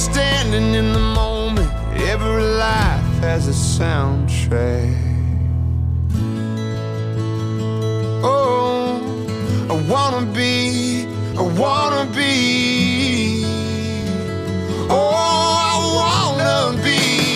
standing in the moment. Every life has a soundtrack. Oh, I wanna be. Oh, I wanna be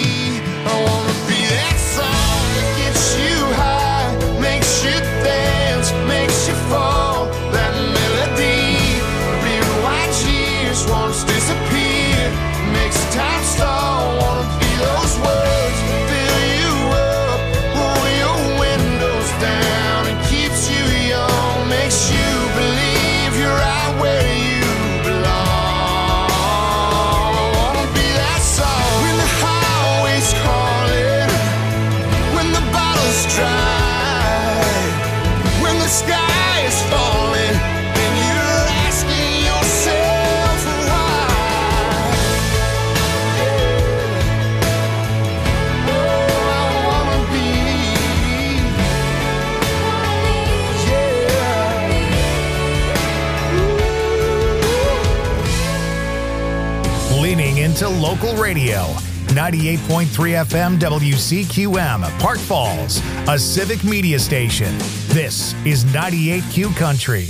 that song that gets you high, makes you dance, makes you fall. That melody, blue white years, wants to disappear, makes time stall. Wanna be those words, fill you up, pull your windows down, and keeps you young, makes you believe you're right where you belong. I wanna be that song when the highway's calling, when the bottle's dry, when the sky is falling, and you're asking yourself why. Oh, I wanna be, Leaning into local radio. 98.3 FM WCQM, Park Falls, a civic media station. This is 98Q Country.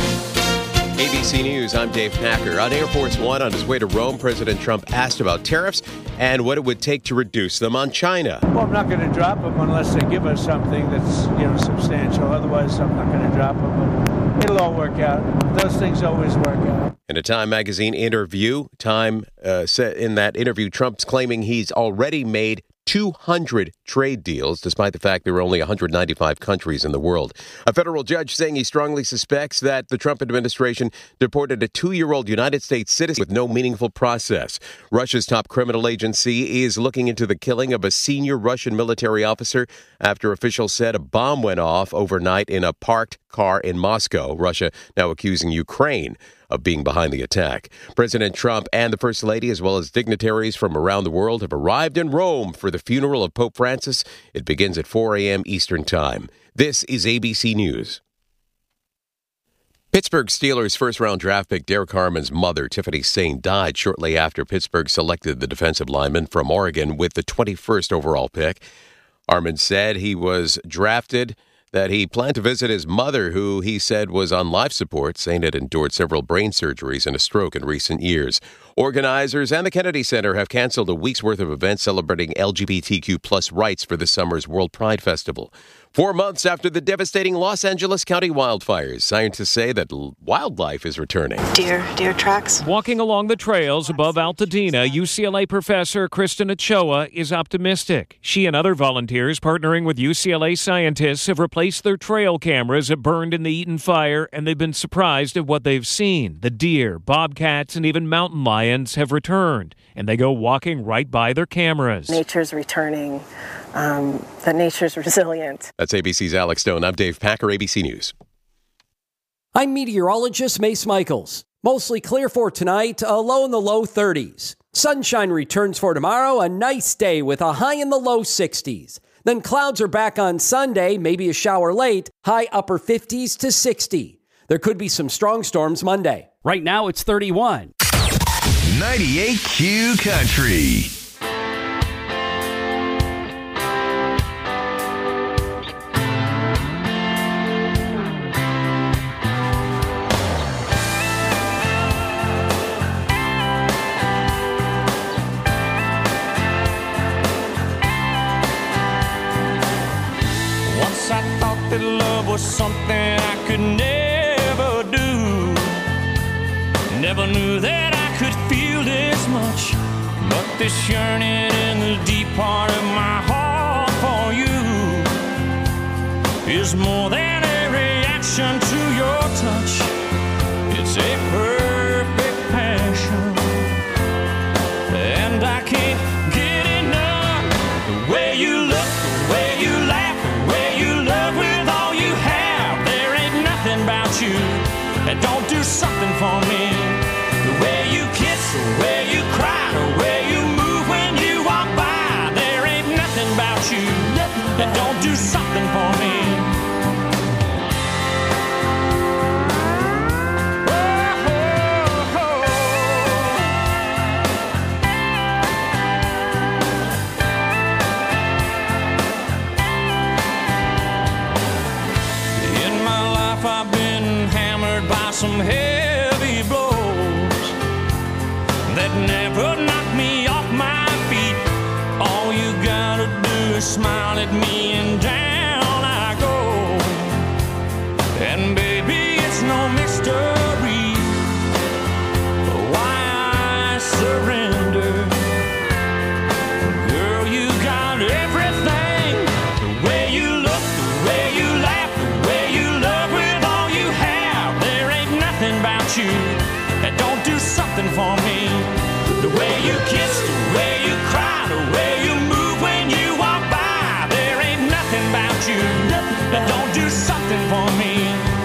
ABC News, I'm Dave Packer. On Air Force One on his way to Rome, President Trump asked about tariffs and what it would take to reduce them on China. Well, I'm not going to drop them unless they give us something that's, substantial. Otherwise, I'm not going to drop them. But it'll all work out. Those things always work out. In a Time magazine interview, Time said in that interview, Trump's claiming he's already made 200 trade deals, despite the fact there are only 195 countries in the world. A federal judge saying he strongly suspects that the Trump administration deported a 2-year-old United States citizen with no meaningful process. Russia's top criminal agency is looking into the killing of a senior Russian military officer after officials said a bomb went off overnight in a parked car in Moscow. Russia now accusing Ukraine of being behind the attack. President Trump and the First Lady, as well as dignitaries from around the world, have arrived in Rome for the funeral of Pope Francis. It begins at 4 a.m. Eastern Time. This is ABC News. Pittsburgh Steelers first-round draft pick Derek Harmon's mother, Tiffany Sane, died shortly after Pittsburgh selected the defensive lineman from Oregon with the 21st overall pick. Harmon said he was drafted that he planned to visit his mother, who he said was on life support. Sane had endured several brain surgeries and a stroke in recent years. Organizers and the Kennedy Center have canceled a week's worth of events celebrating LGBTQ plus rights for this summer's World Pride Festival. 4 months after the devastating Los Angeles County wildfires, scientists say that wildlife is returning. Deer tracks. Walking along the trails above Altadena, UCLA professor Kristen Ochoa is optimistic. She and other volunteers partnering with UCLA scientists have replaced their trail cameras that burned in the Eaton fire, and they've been surprised at what they've seen. The deer, bobcats, and even mountain lions have returned, and they go walking right by their cameras. Nature's returning. That nature's resilient. That's ABC's Alex Stone. I'm Dave Packer, ABC News. I'm meteorologist Mace Michaels. Mostly clear for tonight, a low in the low 30s. Sunshine returns for tomorrow, a nice day with a high in the low 60s. Then clouds are back on Sunday, maybe a shower late, high upper 50s to 60. There could be some strong storms Monday. Right now it's 31. 98Q Country. That love was something I could never do. Never knew that I could feel this much. But this yearning in the deep part of my heart for you is more than a reaction to your touch. It's a perfect passion, and I can't get enough. The way you look, the way you laugh, the way you love with all you have. There ain't nothing about you that don't do something for me. The way you kiss, the way you cry, the way you move when you walk by. There ain't nothing about you that don't do something for me. that never knocked me off my feet. All you gotta do is smile at me and down I go. And baby, it's no mystery why I surrender. Girl, you got everything. The way you look, the way you laugh, the way you love with all you have. There ain't nothing about you that don't do something for me. The way you kiss, the way you cry, the way you move when you walk by. There ain't nothing about you that don't do something for me.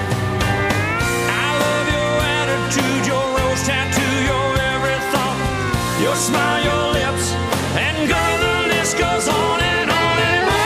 I love your attitude, your rose tattoo, your every thought, your smile, your lips, and girl, the list goes on and on and on.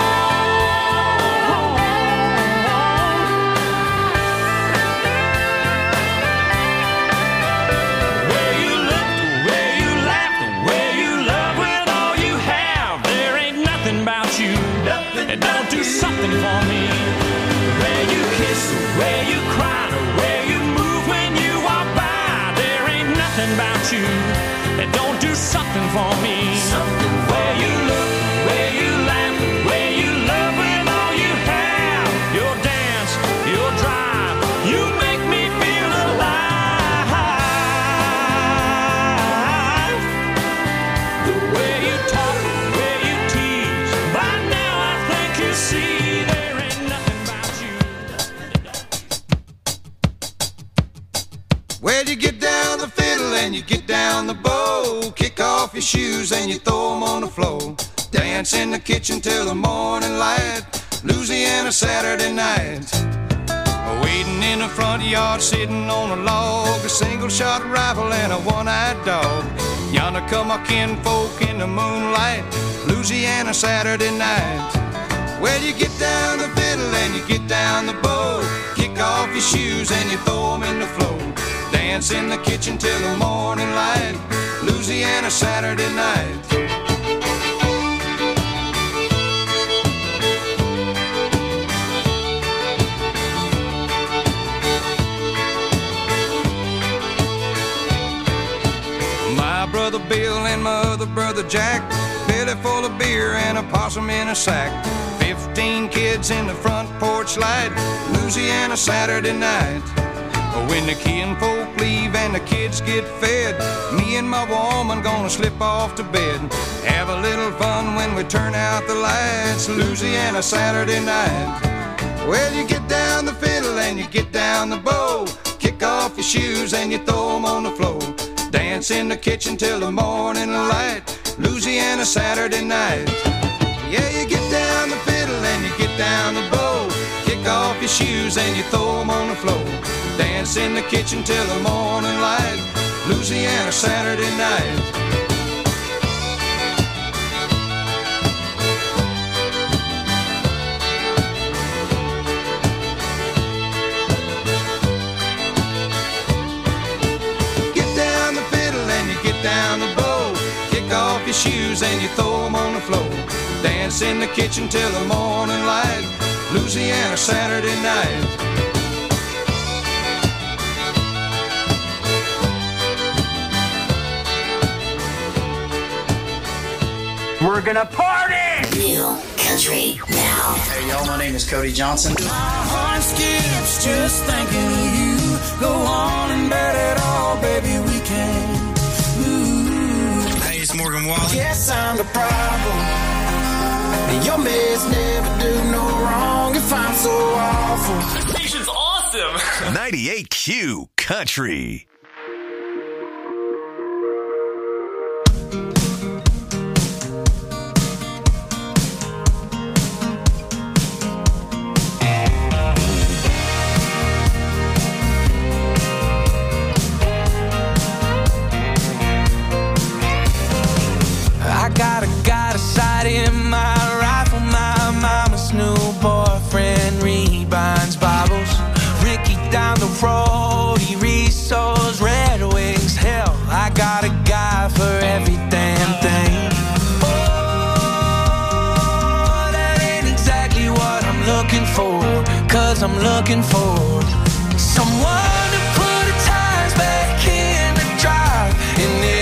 The way you look, the way you laugh, the way you love with all you have. There ain't nothing about you that don't do something for me. The way you kiss, the way you cry, the way you move when you walk by. There ain't nothing about you that don't do something for me. The way you look, the way you laugh, the way you love with all you have. Your dance, your drive, you make me feel alive. The way you talk, the way you tease, by now I think you see there ain't nothing about you. Well, you get down the fiddle and you get down the bow. Kick off your shoes and you throw them on the floor. Dance in the kitchen till the morning light. Louisiana Saturday night. Waiting in the front yard, sitting on a log. A single shot rifle and a one-eyed dog. Yonder come our kinfolk in the moonlight. Louisiana Saturday night. Well, you get down the fiddle and you get down the bow. Kick off your shoes and you throw them in the floor. Dance in the kitchen till the morning light. Louisiana Saturday night. My brother Bill and my other brother Jack, belly full of beer and a possum in a sack. 15 kids in the front porch light. Louisiana Saturday night. When the kinfolk leave and the kids get fed, me and my woman gonna slip off to bed. Have a little fun when we turn out the lights. Louisiana Saturday night. Well, you get down the fiddle and you get down the bow. Kick off your shoes and you throw them on the floor. Dance in the kitchen till the morning light. Louisiana Saturday night. Yeah, you get down the fiddle and you get down the bow. Kick off your shoes and you throw them on the floor. Dance in the kitchen till the morning light. Louisiana Saturday night. Get down the fiddle and you get down the bow. Kick off your shoes and you throw them on the floor. Dance in the kitchen till the morning light. Louisiana Saturday night. We're gonna party! Real country now. Hey y'all, my name is Cody Johnson. My heart skips just thinking of you. Go on and bet it all, baby, we can. Ooh. Hey, it's Morgan Wallen. Guess I'm the problem. And your mess never do no wrong if I'm so awful. The station's awesome. 98Q Country. Got a sight in my rifle. My mama's new boyfriend rebinds Bibles. Ricky down the road, he resells Red Wings. Hell, I got a guy for every damn thing. Oh, that ain't exactly what I'm looking for. 'Cause I'm looking for someone to put the tires back in the drive. And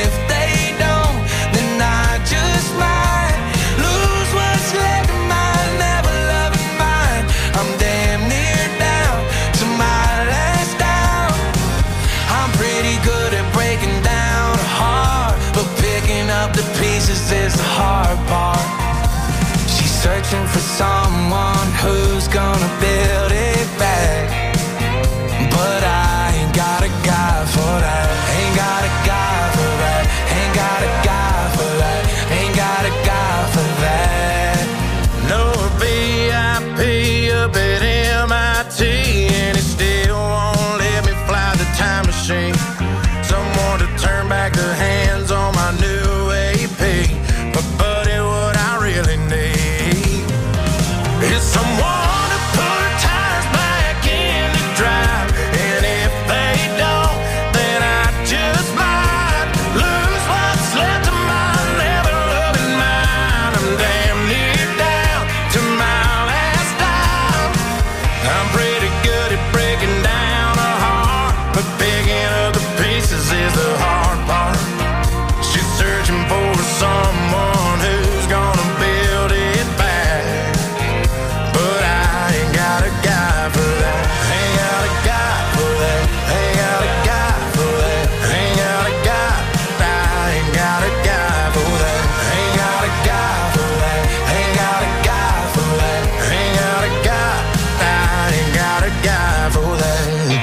pieces is the hard part. She's searching for someone who's gonna build it back. But I ain't got a guy for that. Ain't got a guy for that. Ain't got a guy for that. Ain't got a guy for that. No VIP up at MIT, and it still won't let me fly the time machine. Someone to turn back the hands on my new AP. But buddy, what I really need is someone to put her tires back in the drive. And if they don't, then I just might lose what's left of my never-loving mind. I'm damn near down to my last dime. I'm pretty good at breaking down a heart, but picking up the pieces is the hard part. She's searching for someone who's gonna build it back. But I ain't got a guy for that. Ain't got a guy for that. Ain't got a guy for that. Ain't got a guy. I ain't got a guy for that. Ain't got a guy for that. Ain't got a guy for that. Ain't got a guy. I ain't got a guy for that.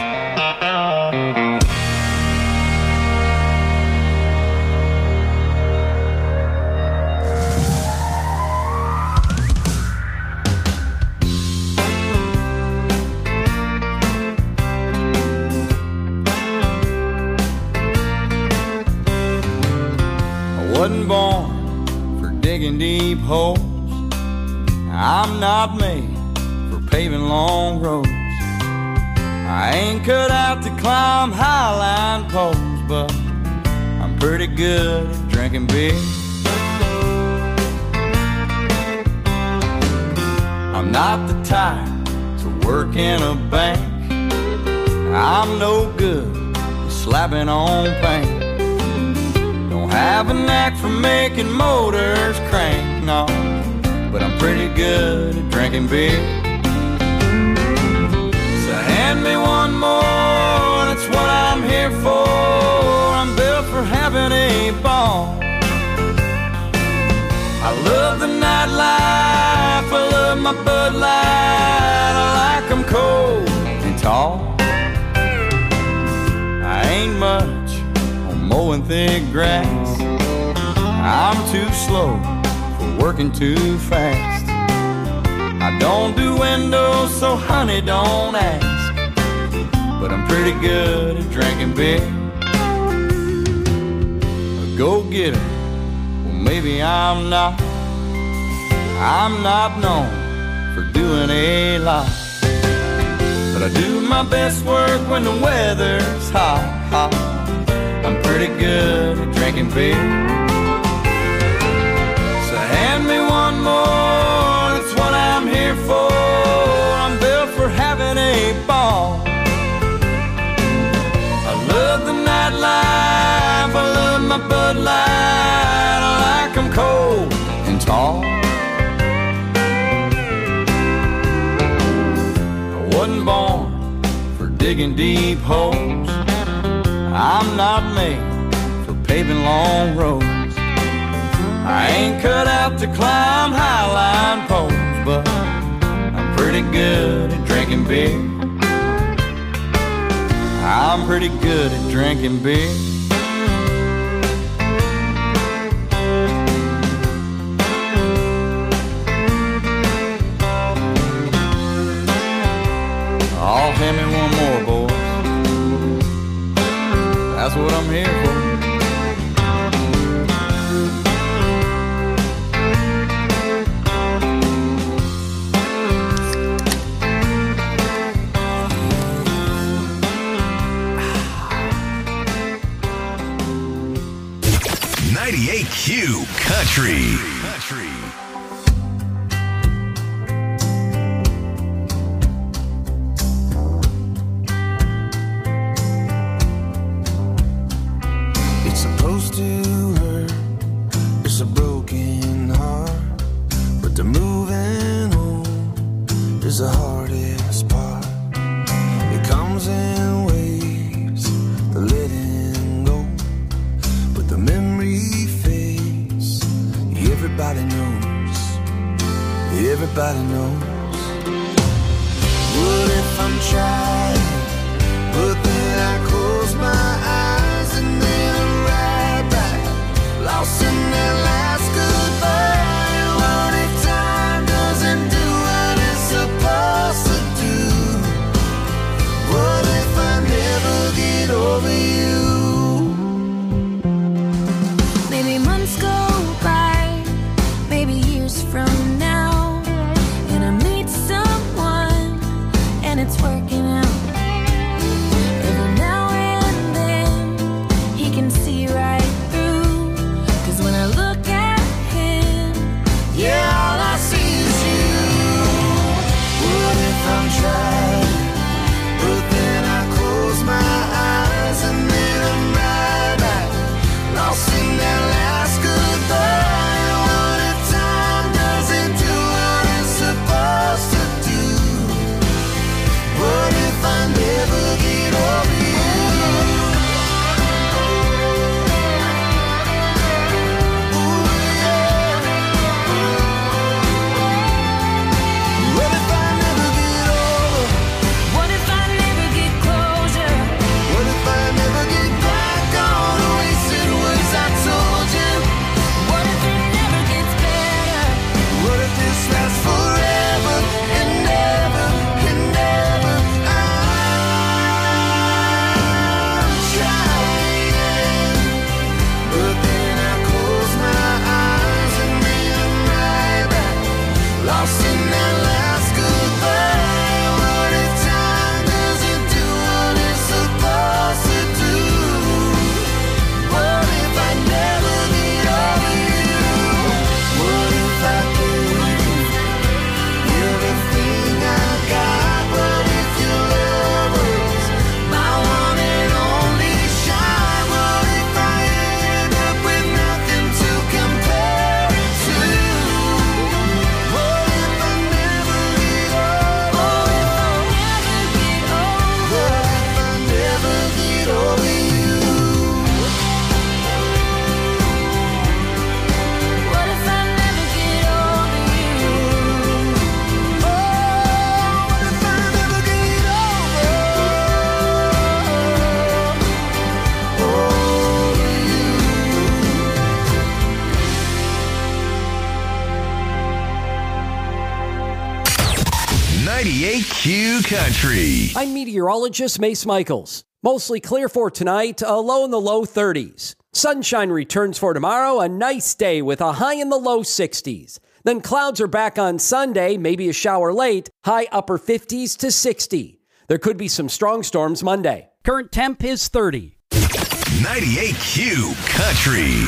I wasn't born for digging deep holes. I'm not made for paving long roads. I ain't cut out to climb highline poles, but I'm pretty good at drinking beer. I'm not the type to work in a bank. I'm no good at slapping on paint. Don't have a knack for making motors crank, no, but I'm pretty good at drinking beer. So hand me one more, that's what I'm here for. I'm built for having a ball. I love the nightlife, I love my Bud Light. I like 'em cold and tall. I ain't much on mowing thick grass. I'm too slow for working too fast. I don't do windows, so honey, don't ask. But I'm pretty good at drinking beer. A go-getter, well maybe I'm not. I'm not known for doing a lot, but I do my best work when the weather's hot, hot. I'm pretty good at drinking beer. So hand me one more, that's what I'm here for. I'm built for having a ball. I love the nightlife, I love my Bud Light. I like 'em cold and tall. I wasn't born for digging deep holes. I'm not made for paving long roads. I ain't cut out to climb highline poles, but I'm pretty good at drinking beer. I'm pretty good at drinking beer. Oh, hand me one more, boys. That's what I'm here for. Q Country. It's supposed to hurt. It's a broken heart, but the moving on is the hardest part. It comes in waves, the letting go, but the memory fades everybody knows. What if I'm trying, but then I close my eyes and then I'm right back, lost in that last goodbye. What if time doesn't do what it's supposed to do? What if I never get over you? Maybe months go by, maybe years from now, and I meet someone and it's working out. Every now and then he can see right through, 'cause when I look at him, Yeah, all I see is you. What if I'm trying, but then I close my eyes and then I'm right back, lost in that last goodbye. What if time doesn't do what it's supposed to do? What if I never get over you? What if I never get over? what if I never get closure? What if I never get back on the wasted words I told you? What if it never gets better? What if this lasts forever and never and never? I'm trying, but then I close my eyes and then I'm right back, lost in that last goodbye. What if time doesn't do what it's supposed to do? What if I never get over you? What if I gave you everything I got? What if your love was my one and only shot? What if I end up with nothing to compare it to? What if I never get over? What if I never get over you? What if I never get over you? Oh, what if I never get over you? .98 Country. I'm meteorologist Mace Michaels. Mostly clear for tonight, a low in the low 30s. Sunshine returns for tomorrow, a nice day with a high in the low 60s. Then clouds are back on Sunday, maybe a shower late, high upper 50s to 60. There could be some strong storms Monday. Current temp is 30. 98Q Country.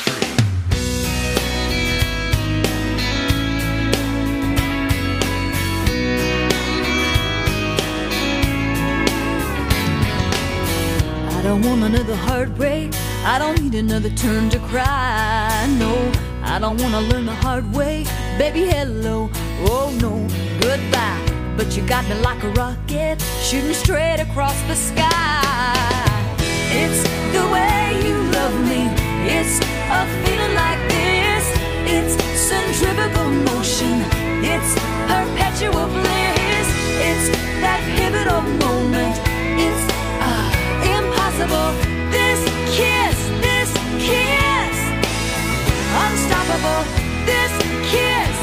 I don't want another heartbreak. I don't need another turn to cry. No, I don't want to learn the hard way. Baby, hello. Oh, no, goodbye. But you got me like a rocket, shooting straight across the sky. It's the way you love me. It's a feeling like this. It's centrifugal motion. It's perpetual bliss. It's that pivotal moment. It's impossible. This kiss, unstoppable. This kiss.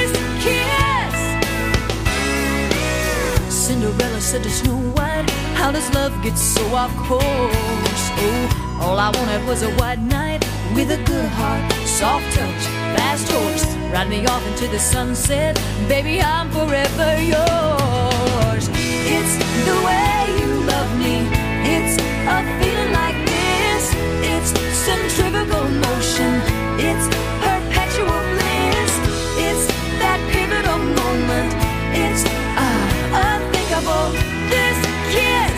Cinderella said to Snow White, how does love get so off course? Oh, all I wanted was a white knight with a good heart, soft touch, fast horse. Ride me off into the sunset, baby, I'm forever yours. It's the way you love me. It's a feeling like this. It's centrifugal motion. It's perpetual bliss. It's that pivotal moment. It's unthinkable. This kiss.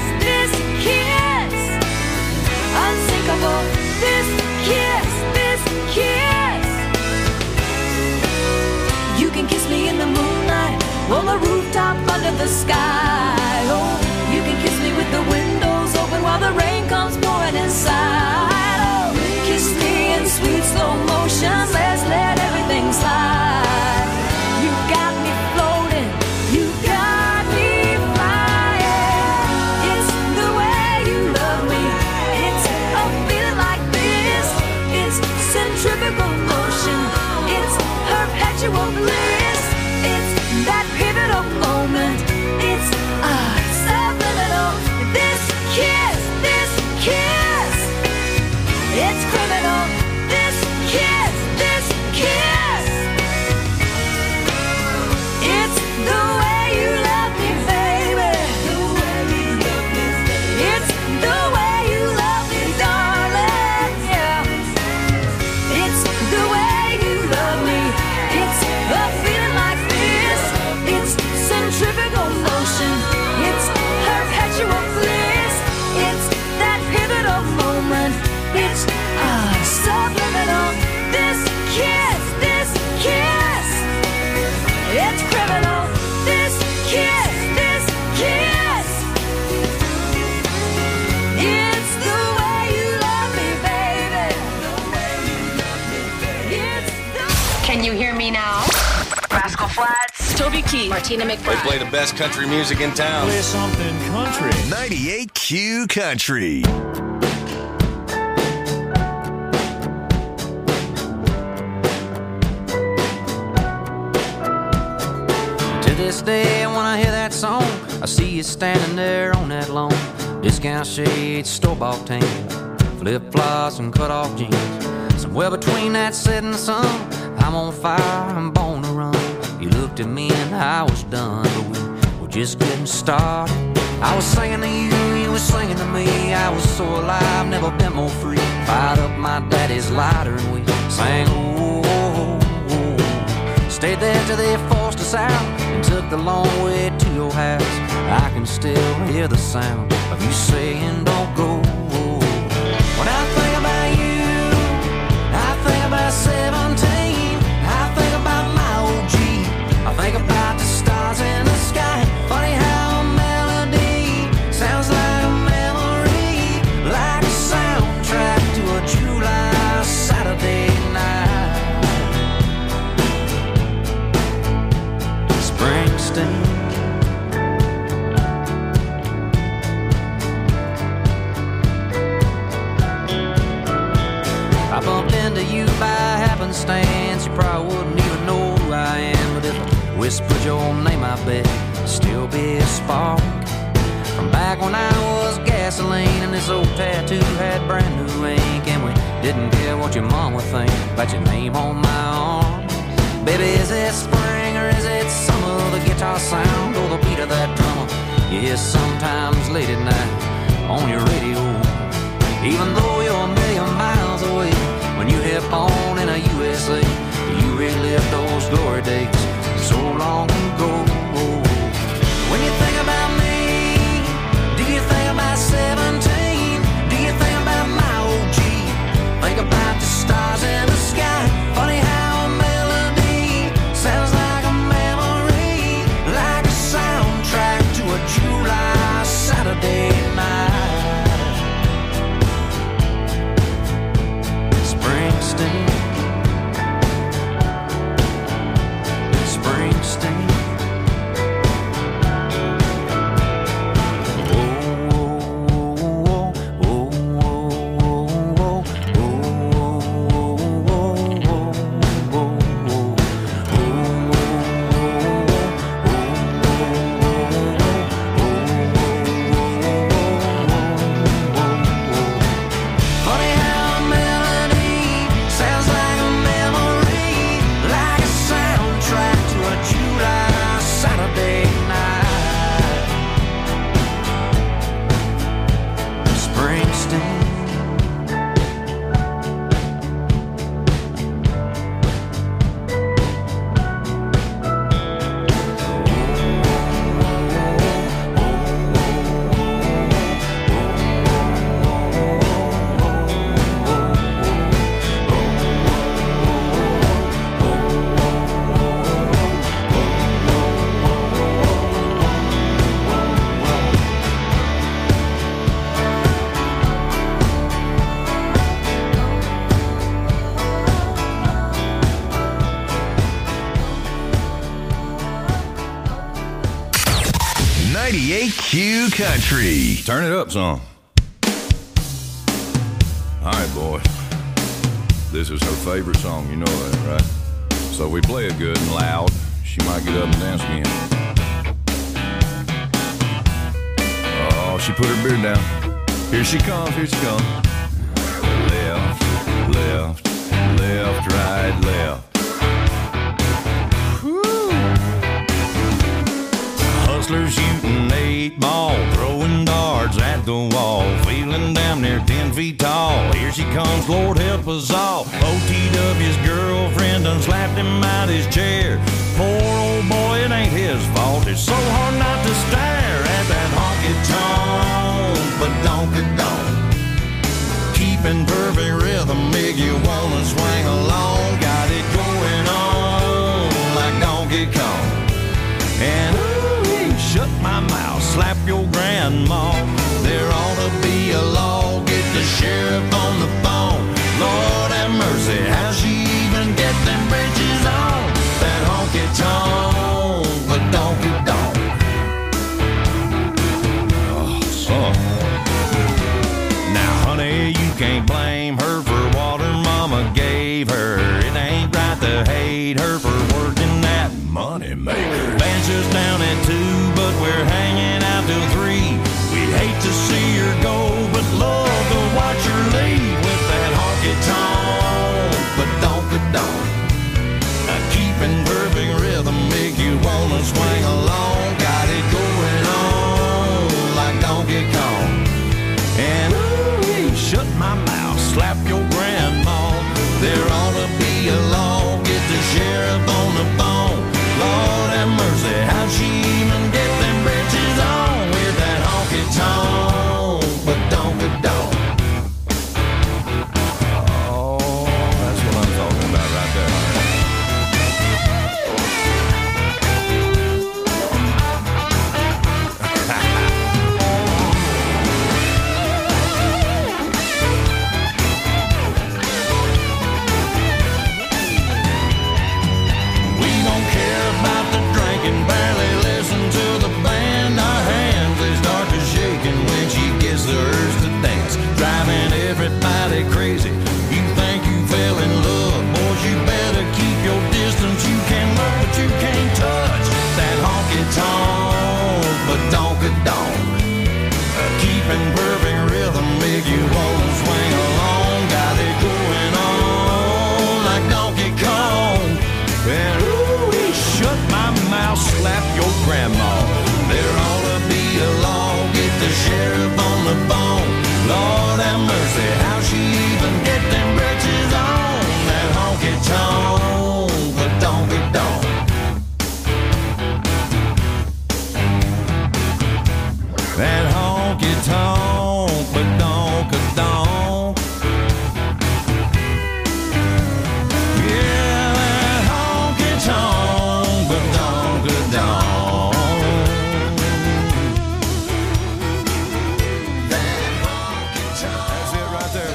Unsinkable. This kiss. You can kiss me in the moonlight, on the rooftop under the sky. Oh, you can kiss me with the windows open while the rain comes centrifugal motion. It's perpetual bliss. It's that pivotal moment. It's subliminal. This kiss. It's criminal. This kiss. It's the way you love me, baby. It's the way you love me, darling. Yeah. It's the way you love me. It's a feeling like this. It's centrifugal motion. It's perpetual bliss. It's that pivotal moment. It's subliminal. This kiss. It's criminal. This kiss. It's the way you love me, baby. Can you hear me now? Rascal Flatts, Toby Keith, Martina McBride. They play the best country music in town. Play something country. 98Q Country. To this day, when I hear that song, I see you standing there on that lawn. Discount shades, store-bought tan, flip-flops and cut-off jeans. Somewhere between that setting sun, I'm on fire, I'm born to run. You looked at me and I was done, but we were just getting started. I was singing to you, you were singing to me. I was so alive, never been more free. Fired up my daddy's lighter and we sang, oh, oh, oh. Stayed there till they forced us out and took the long way to your house. I can still hear the sound of you saying don't go. When I think about you, I think about 17. I think about my old Jeep. I think about the stars in the sky. Funny how a melody sounds like a memory, like a soundtrack to a July Saturday night. Springsteen. I bumped into you by happenstance. You probably wouldn't even know who I am, but if I whispered your name, I bet it'd still be a spark. From back when I was gasoline and this old tattoo had brand new ink, and we didn't care what your mom would think about your name on my arm. Baby, is it spring or is it summer? The guitar sound or the beat of that drummer you hear sometimes late at night on your radio. Even though you're a million miles away, when you hit on in a USA, you relive those glory days so long ago. When you think about me, do you think about 17? Do you think about my old Jeep? Think about the stars in the sky. Funny how a melody sounds like a memory, like a soundtrack to a July Saturday night. Springsteen. Q Country. Turn it up some. All right, boys. This is her favorite song, you know that, right? So if we play it good and loud, she might get up and dance again. Oh, she put her beard down. Here she comes, here she comes. Left, left, left, right, left. Hustlers shooting 8 ball, throwing darts at the wall, feeling damn near 10 feet tall. Here she comes, Lord help us all. OTW's girlfriend done slapped him out his chair. Poor old boy, it ain't his fault. It's so hard not to stare at that honky-tonk, but donk-a-donk. Keeping perfect rhythm make you wanna swing along. Got it going on like Donkey Kong. And shut my mouth, slap your grandma. There ought to be a law, get the sheriff on the phone. Lord have mercy, how she even get them bridges on? That honky-tonk, but donk-a-donk. Oh, son. Now, honey, you can't blame her for what her mama gave her. It ain't right to hate her for working that money maker. Band's just down at 2, but we're hanging out till 3. We'd hate to see her go, but love to watch her leave with that honky-tonk, but donk-a-donk. Keeping perfect rhythm make you wanna swing along. Got it going on like Donkey Kong. And ooh, shut my mouth, slap your grandma. There ought to be a law, get the sheriff on the phone. Lord have mercy, how'd she even get them britches on with that honky-tonk, but donk-a-donk. Oh, that's what I'm talking about right there. Barely listen to the band. Our hands, they start to shaking when she gets the urge to dance, driving everybody crazy. You think you fell in love, boys, you better keep your distance. You can look, but you can't touch that honky-tonk, but donk-a-donk. Keeping perfect rhythm make you wanna swing along. Got it going on like Donkey Kong. And ooh, shut my mouth, slap your grandma. There ought to be a law, get the sheriff on the phone. Lord have mercy, how she even get them britches on? That honky-tonk, but donk-a-donk. That honky-tonk, but donk-a-donk. Yeah, that honky-tonk, but donk-a-donk. That honky-tonk. That's it right there.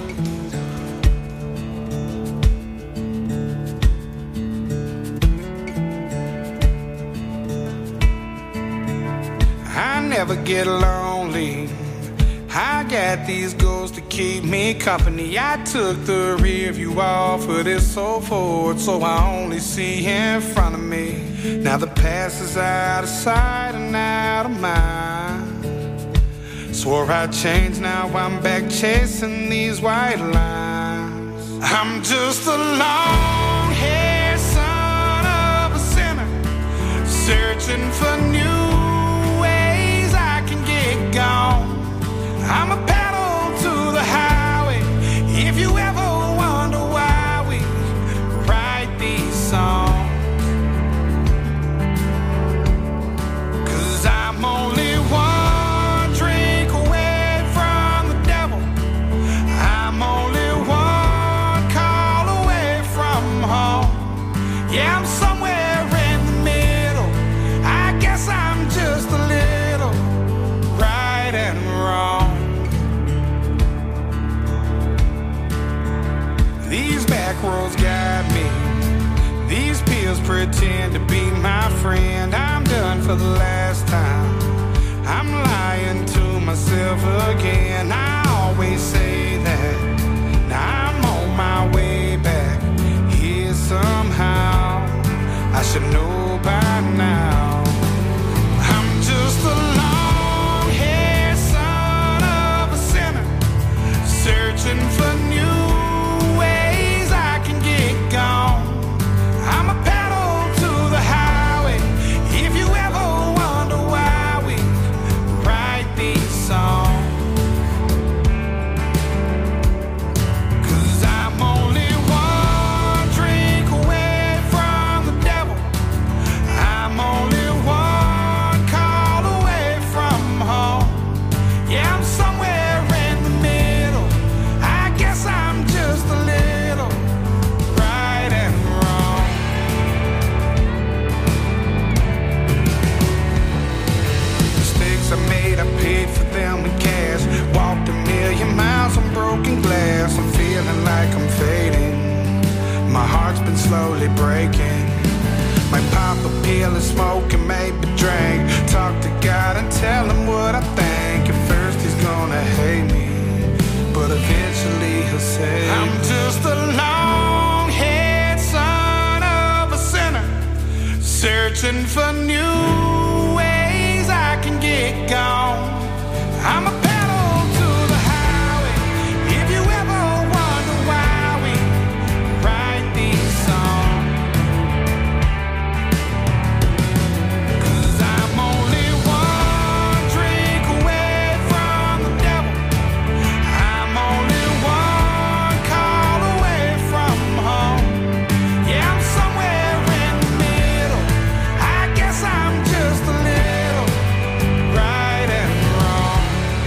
I never get lonely. I got these goals to keep me company. I took the rear view off of this old Ford, so I only see in front of me. Now the past is out of sight and out of mind. Swore I'd change, now I'm back chasing these white lines. I'm just a long-haired son of a sinner, searching for new ways I can get gone. I'm a pedal to the highway. If you ever wonder why we write these songs, 'cause I'm only one drink away from the devil. I'm only one call away from home. Yeah, I'm somewhere in the middle. I guess I'm just a little right and wrong. These back roads guide me. These pills pretend to be my friend. I'm done for the last time. I'm lying to myself again. I always say that. Now I'm on my way should know by now. I'm just a long-haired son of a sinner, searching for new ways I can get gone. I'm a pedal to the highway. If you ever wonder why we write these songs, 'cause I'm only one drink away from the devil. I'm only one call away from home. Yeah, I'm somewhere in the middle. I guess I'm just a little right and wrong. Mistakes I made, I paid for them in cash. Walked a million miles on broken glass. I'm feeling like I'm fading. My heart's been slowly breaking. Might pop a pill and smoke and maybe drink. Talk to God and tell him what I think. At first he's gonna hate me, but eventually he'll say, I'm just a long-haired son of a sinner, searching for new ways I can get gone. I'm a pedal to the highway. If you ever wonder why we write these songs, 'cause I'm only one drink away from the devil. I'm only one call away from home. Yeah, I'm somewhere in the middle. I guess I'm just a little right and wrong.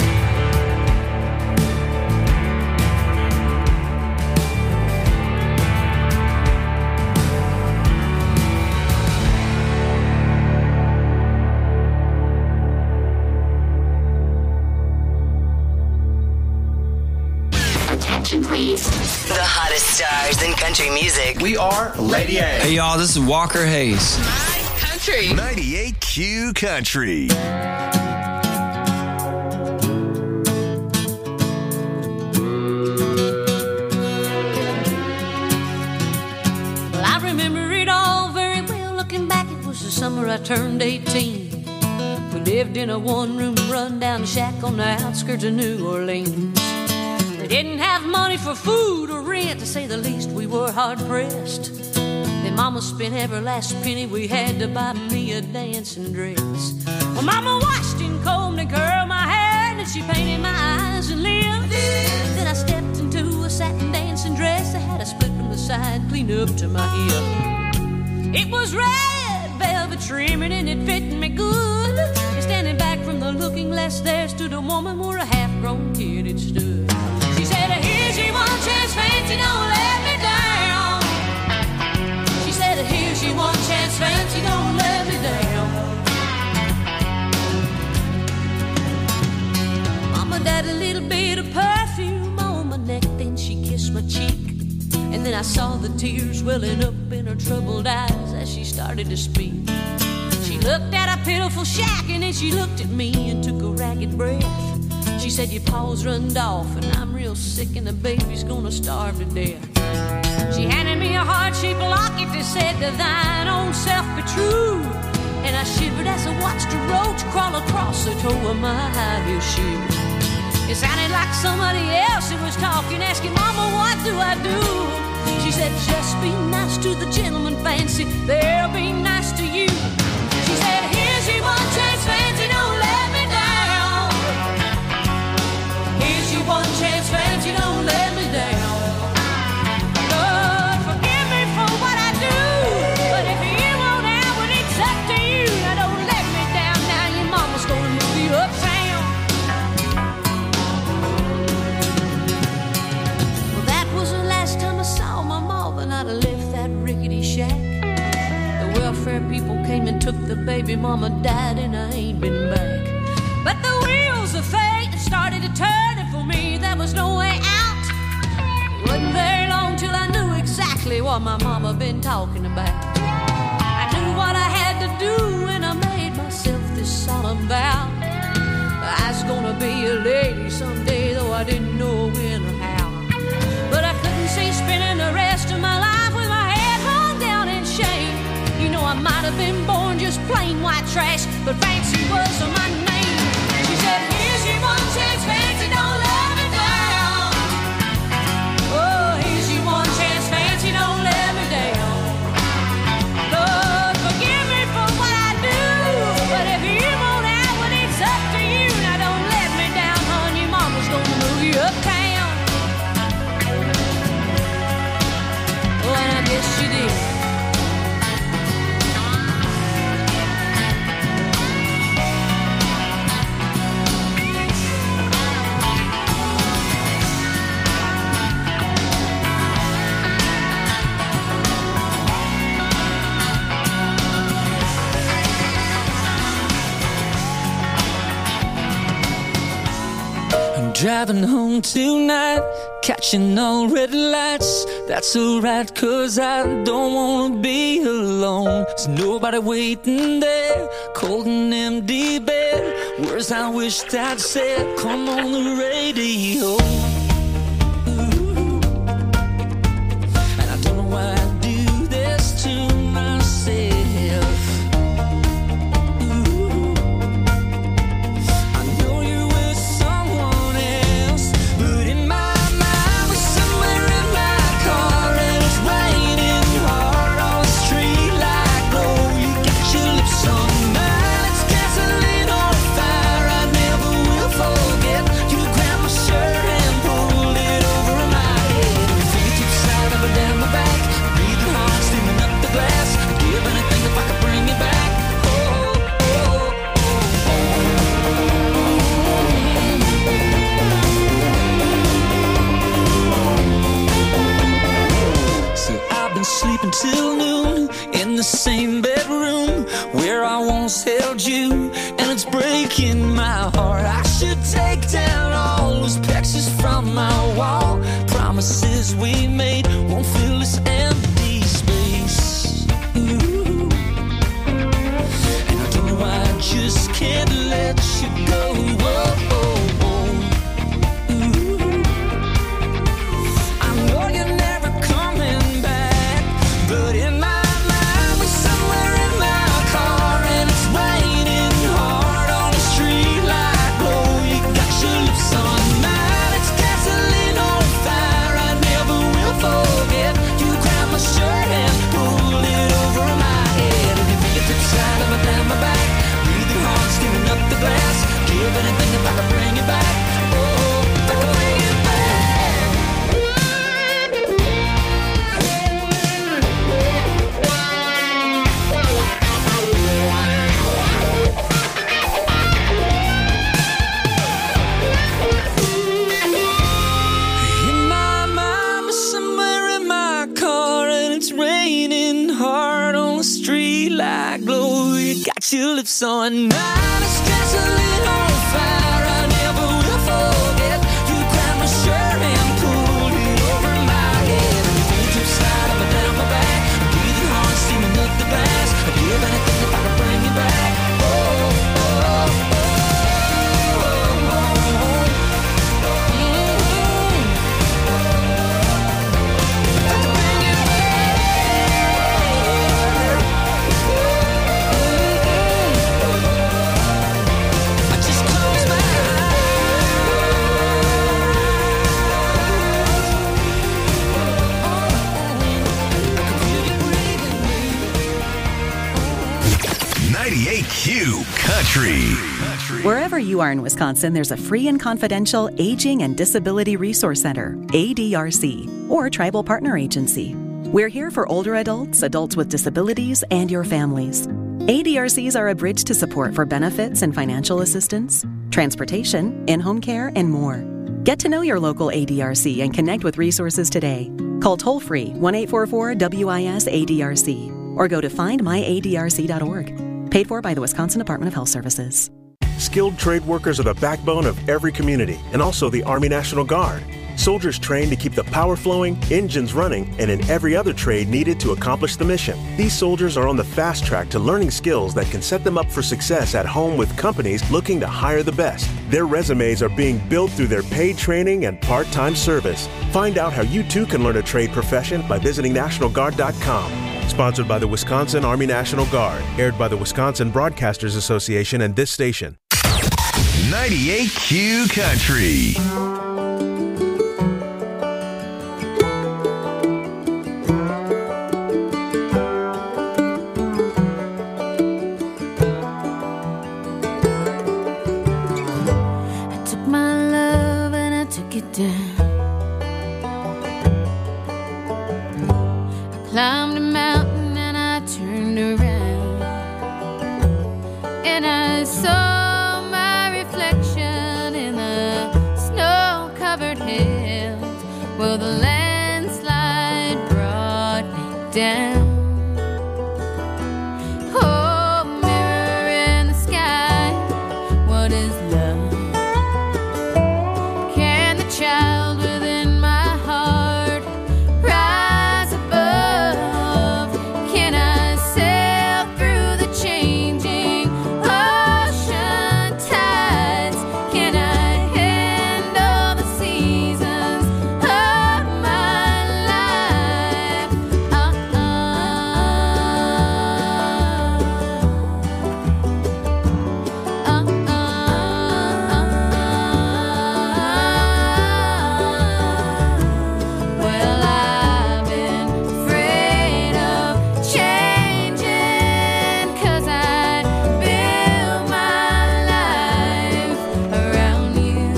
Attention, please. The hottest stars in country music. We are Lady A. Hey, y'all, this is Walker Hayes. Country. 98Q Country. Well, I remember it all very well. Looking back, it was the summer I turned 18. We lived in a one-room run-down shack on the outskirts of New Orleans. We didn't have money for food or rent, to say the least. We were hard-pressed. Then Mama spent every last penny we had to buy me a dancing dress. Well, Mama washed and combed and curled my hair, and then she painted my eyes and lips. Then I stepped into a satin dancing dress that had a split from the side, clean up to my hip. It was red velvet trimming and it fit me good. And standing back from the looking glass, there stood a woman where a half-grown kid had stood. She said, here's your one chance, fancy, don't let me down. She said, here's your one chance, fancy, don't let me down. Mama died a little bit of perfume on my neck, then she kissed my cheek. And then I saw the tears welling up in her troubled eyes as she started to speak. She looked at a pitiful shack and then she looked at me and took a ragged breath. She said, your paws runned off and I'm real sick and the baby's gonna starve to death. She handed me a heart-shaped locket that said, to thine own self be true. And I shivered as I watched a roach crawl across the toe of my high-heel shoes. It sounded like somebody else who was talking, asking, Mama, what do I do? She said, just be nice to the gentleman, fancy, they'll be nice to you. She said, here's your one chance, fancy, don't let me down. Here's your one chance, fancy, don't let me down. Lord, forgive me for what I do, but if you won't have it, it's up to you. Now don't let me down, now your mama's gonna move you uptown. Well, that was the last time I saw my mama, and I'd have left that rickety shack. The welfare people came and took the baby, mama died, and I ain't been back. But the wheels of fate started to turn, and for me there was no way out. It wasn't very long till I knew exactly what my mama been talking about. I knew what I had to do, and I made myself this solemn vow. I was gonna be a lady someday, though I didn't know when or how. But I couldn't see spending the rest of my life with my head hung down in shame. You know I have been born just plain white trash, but fancy was my name. She said, here's your one chance, fancy, don't let me down. Oh, here's your one chance, fancy, don't let me down. Lord, forgive me for what I do, but if you won't have what it's up to you, now don't let me down, hon, your mama's gonna move you uptown. Oh, and I guess she did. Driving home tonight, catching all red lights. That's alright, cause I don't wanna be alone. There's nobody waiting there, cold and empty bed. Words I wished I'd said, come on the radio. And I don't know why I do this to myself. Sleeping till noon in the same bedroom where I once held you, and it's breaking my heart. I should take down all those pictures from my wall. Promises we made won't fill this empty space. Ooh. And I don't know why I just can't let you go. Whoa, whoa, whoa. Ooh. I know you're never coming back. But in my mind, we're somewhere in my car, and it's raining hard on the street like glow. You got your lips on mine, it's gasoline on fire. I never will forget. You grabbed my shirt and pulled it over my head. And you fingertips slide up and down my back, breathing hard, skimming up the glass. Give anything if I could bring you back. Oh, if I could bring you back. Like glow, you got your lips on mine. It's gasoline on fire. I never will forget. You grabbed my shirt and pulled it over my head. And your fingertips slide up and down my back, breathing hard, steaming up the glass. I'd give anything if I could bring you back. Oh, oh, oh, oh, oh, oh. Q Country. Wherever you are in Wisconsin, there's a free and confidential Aging and Disability Resource Center, ADRC, or Tribal Partner Agency. We're here for older adults, adults with disabilities, and your families. ADRCs are a bridge to support for benefits and financial assistance, transportation, in-home care, and more. Get to know your local ADRC and connect with resources today. Call toll-free 1-844-WIS-ADRC or go to findmyadrc.org. Paid for by the Wisconsin Department of Health Services. Skilled trade workers are the backbone of every community and also the Army National Guard. Soldiers trained to keep the power flowing, engines running, and in every other trade needed to accomplish the mission. These soldiers are on the fast track to learning skills that can set them up for success at home with companies looking to hire the best. Their resumes are being built through their paid training and part-time service. Find out how you too can learn a trade profession by visiting NationalGuard.com. Sponsored by the Wisconsin Army National Guard. Aired by the Wisconsin Broadcasters Association and this station. 98Q Country. I took my love and I took it down. I climbed a mountain and I turned around, and I saw my reflection in the snow-covered hills. Well, the landslide brought me down. Oh, mirror in the sky, what is love? Can the child within my heart rise above? Can I sail through the changing ocean tides? Can I handle the seasons of my life? Well, I've been afraid of changing, 'cause I built my life around you.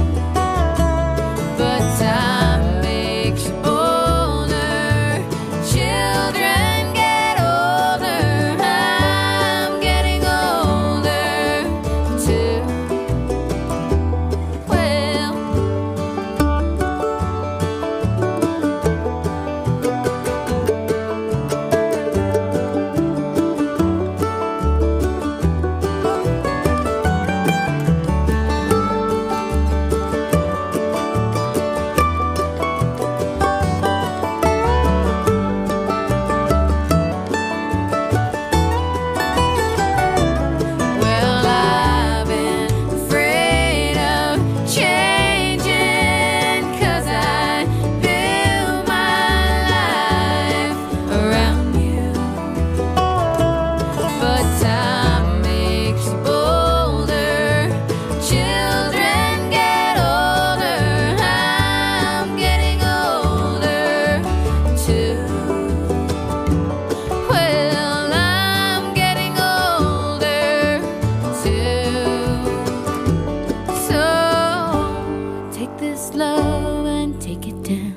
But time makes you older, children get older, I'm getting older too. Well, well, I've been afraid of changing, 'cause I built my life around you. But time makes you older, children get older, I'm getting older too. Well, I'm getting older too. So take this love and take it down.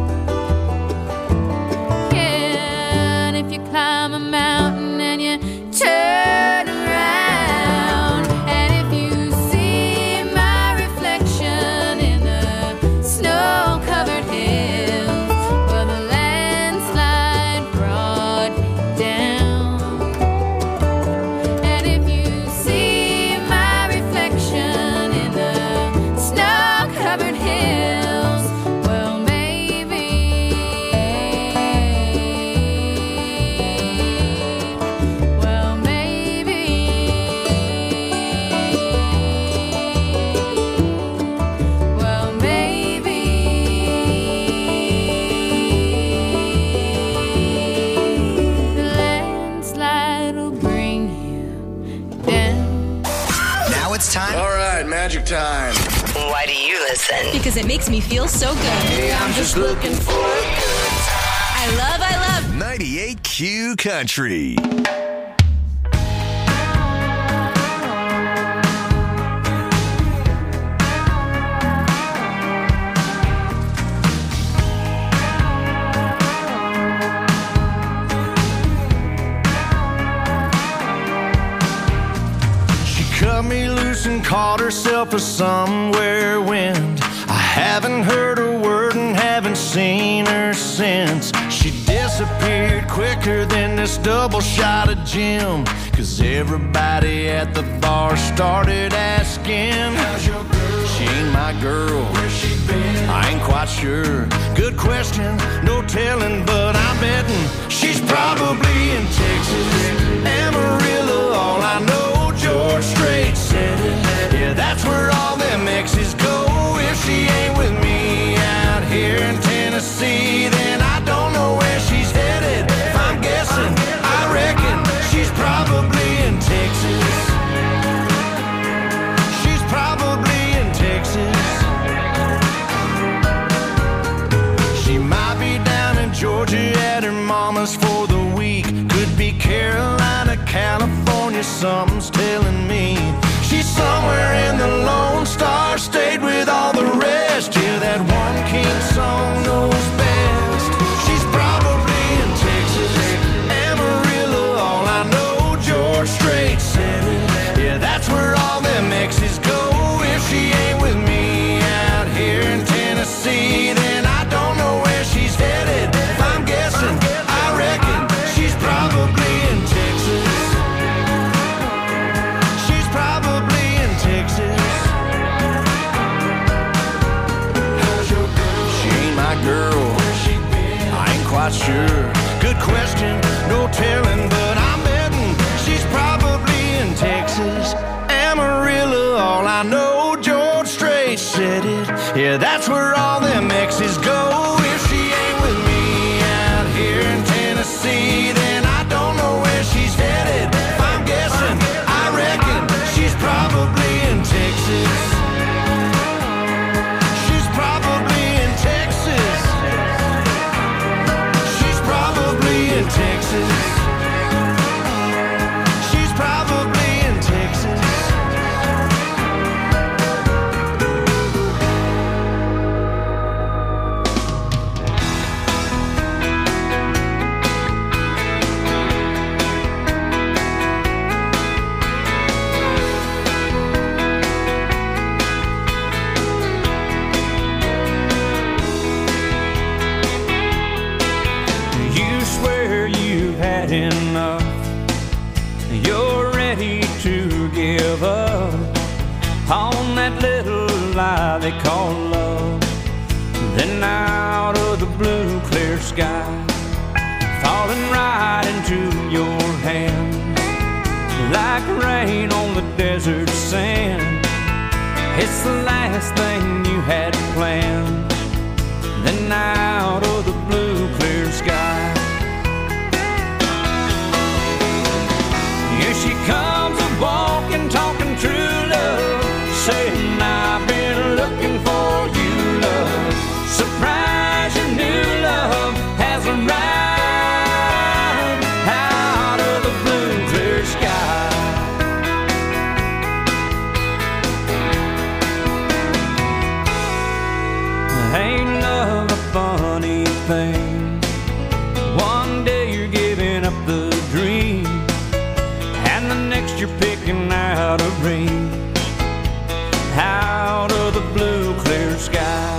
Yeah, and if you climb a mountain and you turn around, and if you see my reflection in the snow-covered hills, well, the landslide brought me down. And if you see my reflection in the snow-covered hills, well, maybe, well, maybe, well, maybe the landslide will bring you down. Now it's time. All right, magic time. Why do you listen? Because it makes me feel so good. Hey, I'm just looking for a good time. I love 98Q Country. She cut me loose and caught herself a somewhere wind. I haven't heard a word and haven't seen her since. She disappeared quicker than this double shot of gin, 'cause everybody at the bar started asking, how's your girl? She ain't my girl. Where's she been? I ain't quite sure. Good question, no telling, but I'm betting she's probably in Texas, Amarillo. All I know, George Strait said it. Yeah, that's where all them exes go. If she ain't with me out here in Tennessee, then I don't know where she's headed. If I'm guessing, just for the week. Could be Carolina, California, something's telling me. She's somewhere in the Lone Star State with all the rest. Yeah, that one king song knows best. She's probably in Texas, Amarillo, all I know, George Strait said it. Yeah, that's where all them exes go. If she ain't with me out here in Tennessee, then I don't know where she's headed. If I'm guessing, I reckon she's probably in Texas. She's probably in Texas. How's your girl? She ain't my girl. Where's she been? I ain't quite sure. Good question, no telling, but I'm betting she's probably in Texas. Amarillo, all I know, George Strait said it. Yeah, that's where all them exes go. If she ain't with me out here in Tennessee, then I don't know where she's headed. If I'm guessing, I reckon she's probably in Texas. She's probably in Texas. She's probably in Texas. She's probably in Texas. You swear you've had enough. You're ready to give up on that little lie they call love. Then out of the blue clear sky, falling right into your hands, like rain on the desert sand. It's the last thing you had planned. Then out of the blue clear sky, here she comes a walking, talking true love, saying I've been looking for you, love. Surprise, your new love has arrived out of the blue clear sky. Ain't love a funny thing? One day you're giving up the dream, and the next you're picking out a ring out of the blue clear sky.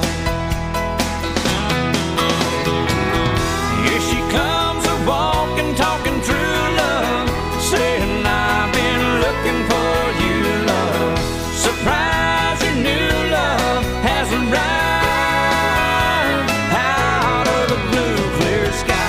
Here she comes a walking, talking true love, saying I've been looking for you, love. Surprise, your new love has arrived out of the blue clear sky.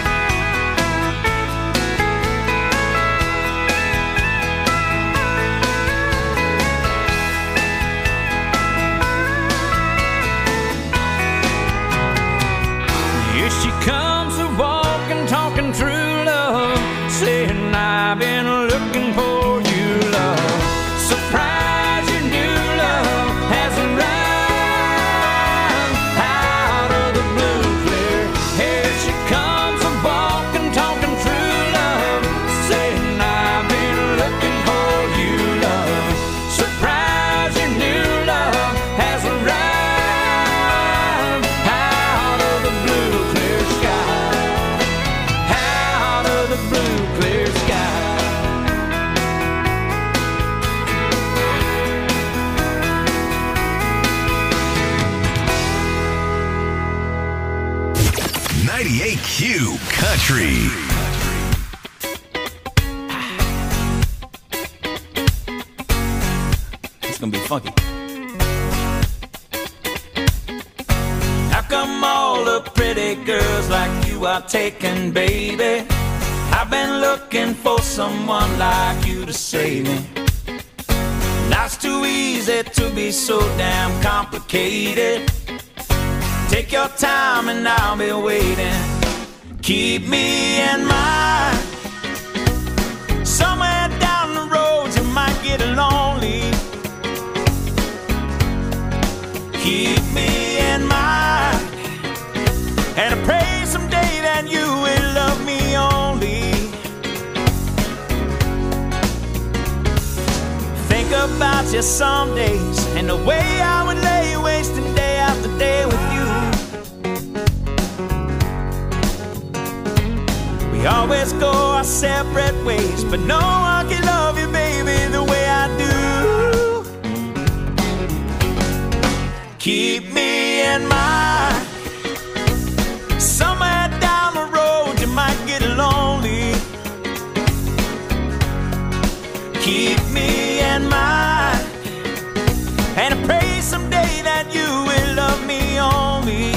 Here she comes a walking, talking true love, saying I've been looking for you, love. Surprise, your new love has arrived out of the blue clear. Here she comes a walking, talking true love, saying I've been looking for you, love. Surprise, your new love has arrived out of the blue clear sky. Out of the blue clear sky. 98Q Country. It's gonna be funky. How come all the pretty girls like you are taken, baby? I've been looking for someone like you to save me. Life's too easy to be so damn complicated. Take your time and I'll be waiting. Keep me in mind. Somewhere down the road you might get lonely. Keep me in mind. And I pray someday that you will love just some days, and the way I would lay wasting day after day with you. We always go our separate ways, but no one can love you, baby, the way I do. Keep me in mind. Somewhere down the road you might get lonely. Keep me in mind, and I pray someday that you will love me only.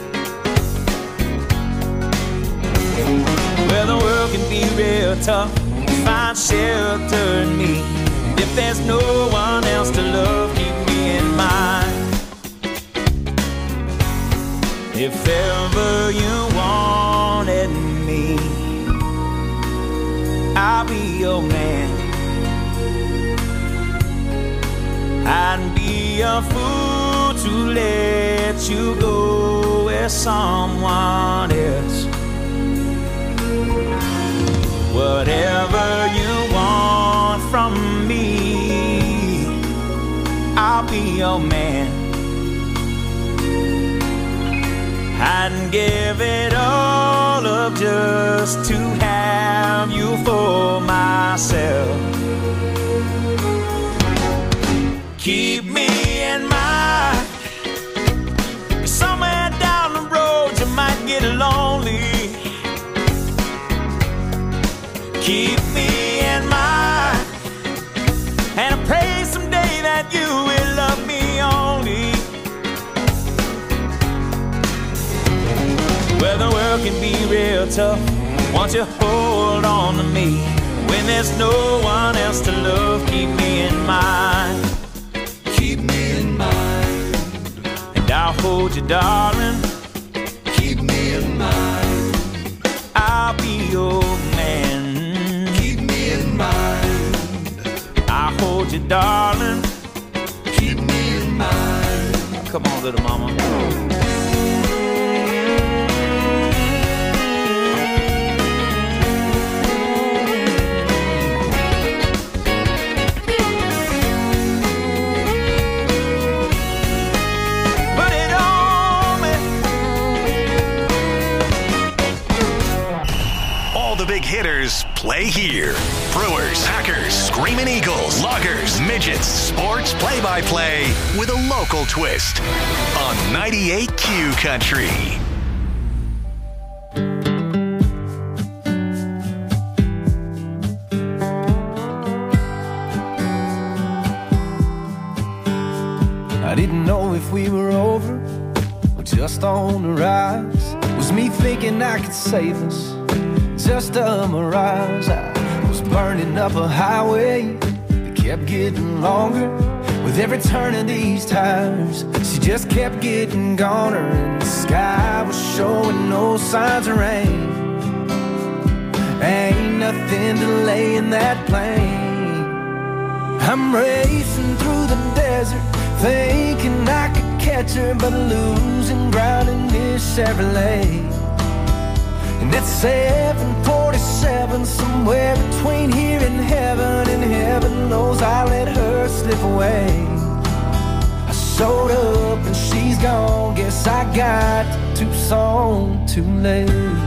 Well, the world can be real tough, find shelter in me. If there's no one else to love, keep me in mind. If ever you wanted me, I'll be your man. I'd be a fool to let you go with someone else. Whatever you want from me, I'll be your man. I'd give it all up just to have you for myself. Keep me in mind. Somewhere down the road you might get lonely. Keep me in mind, and I pray someday that you will love me only. Well, the world can be real tough, won't you hold on to me? When there's no one else to love, keep me in mind. Keep me in mind, and I'll hold you, darling. Keep me in mind, I'll be your man. Keep me in mind, I'll hold you, darling. Keep me in mind. Come on, little mama. Big hitters play here. Brewers, Packers, Screaming Eagles, Loggers, Midgets, sports play-by-play with a local twist on 98Q Country. I didn't know if we were over or just on the rise. Was me thinking I could save us? Just a mirage. I was burning up a highway that kept getting longer with every turn of these tires. She just kept getting goner, and the sky was showing no signs of rain. Ain't nothing delaying that plane. I'm racing through the desert, thinking I could catch her, but losing ground in this Chevrolet. And it's 7:47, somewhere between here and heaven knows I let her slip away. I showed up and she's gone, guess I got to Tucson too late.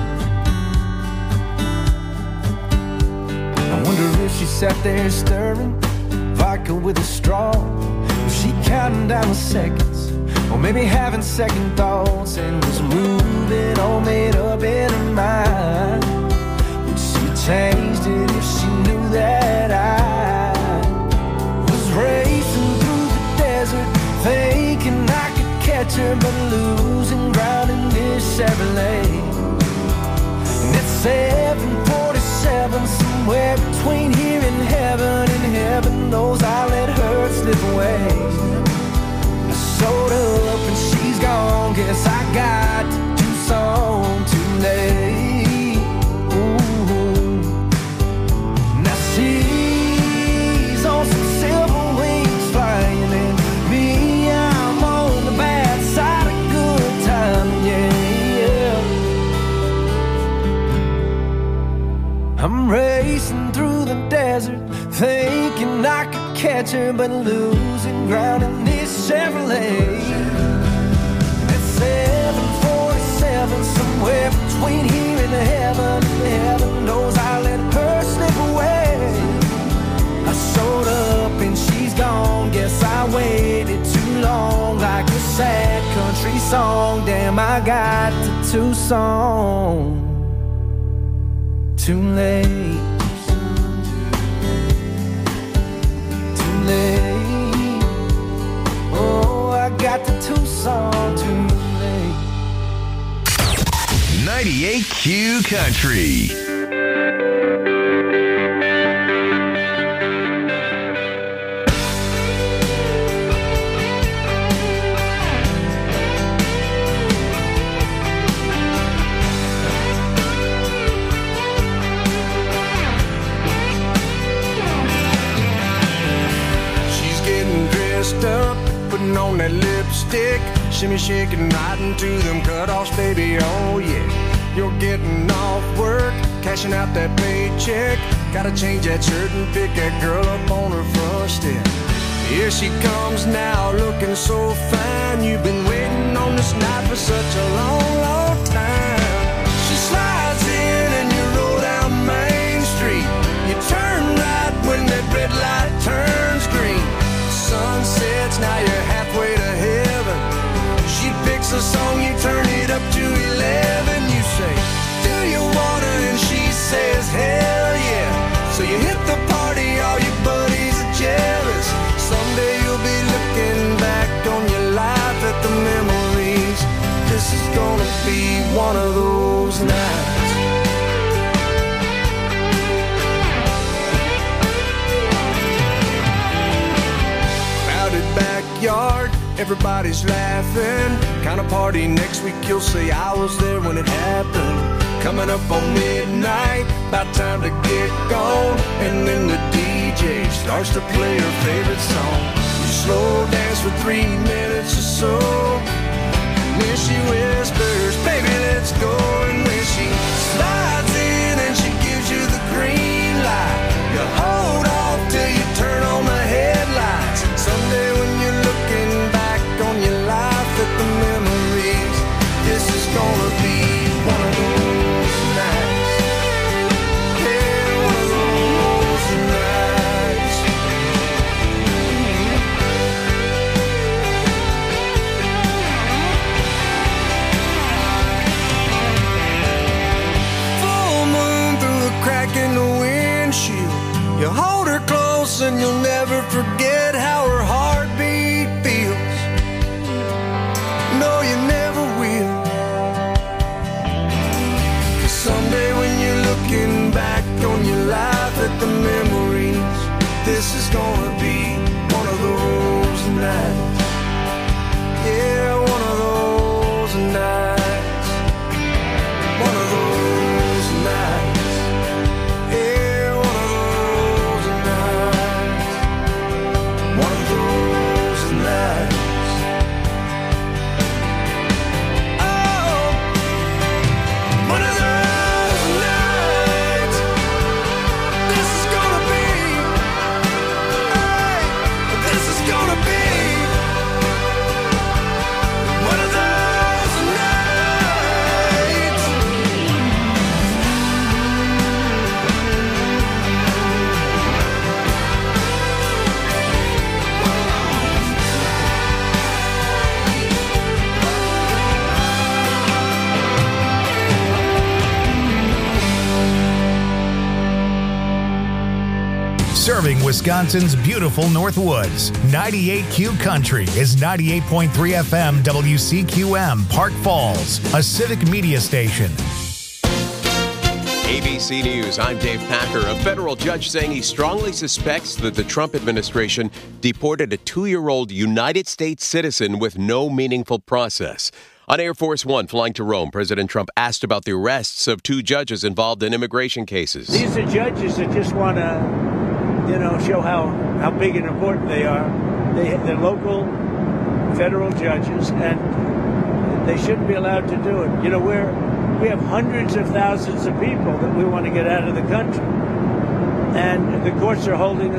I wonder if she sat there stirring vodka with a straw. Was she counting down the seconds, or maybe having second thoughts, and was moving all made up in her mind? Would she have changed it if she knew that I was racing through the desert, thinking I could catch her, but losing ground in this Chevrolet? And it's 7:47, somewhere between here and heaven knows I let her slip away. Showed up and she's gone, guess I got to Tucson too late. Ooh. Now she's on some silver wings flying, and me, I'm on the bad side of good time, yeah, yeah. I'm racing through the desert, thinking I could catch her, but losing ground in this Chevrolet. At 747, somewhere between here and heaven knows I let her slip away. I showed up and she's gone, guess I waited too long, like a sad country song. Damn, I got to Tucson too late. Too late. Oh, I got to Tucson too late. 98Q Country. Up, putting on that lipstick, shimmy shaking right into them cutoffs, baby. Oh yeah, you're getting off work, cashing out that paycheck. Gotta change that shirt and pick that girl up on her front step. Here she comes now, looking so fine. You've been waiting on this night for such a long, long time. She slides in and you roll down Main Street. You turn right when that red light turns green. Sun sets, now you're halfway to heaven. She picks a song, you turn it up to 11. You say, do you wanna? And she says, hell yeah. So you hit the party, all your buddies are jealous. Someday you'll be looking back on your life at the memories. This is gonna be one of those nights. Backyard, everybody's laughing. Kind of party next week, you'll say I was there when it happened. Coming up on midnight, about time to get gone. And then the DJ starts to play her favorite song. You slow dance for 3 minutes or so, and then she whispers, baby, let's go. And when she slides in and she gives you the green light, you hold off till you turn on the headlights. Someday when you're looking back on your life at the memories, this is gonna be one of those nights. Yeah, one of those nights. Full moon through a crack in the windshield. You hold her close and you'll never forget how her heartbeat feels. No, you never will. 'Cause someday when you're looking back on your life at the memories, this is gonna be one of those nights. Yeah, one of those nights. One of those nights. Serving Wisconsin's beautiful Northwoods. 98Q Country is 98.3 FM WCQM Park Falls, a civic media station. ABC News, I'm Dave Packer. A federal judge saying he strongly suspects that the Trump administration deported a 2-year-old United States citizen with no meaningful process. On Air Force One flying to Rome, President Trump asked about the arrests of 2 judges involved in immigration cases. These are judges that just want to, show how big and important they are. They're local federal judges, and they shouldn't be allowed to do it. We have hundreds of thousands of people that we want to get out of the country. And the courts are holding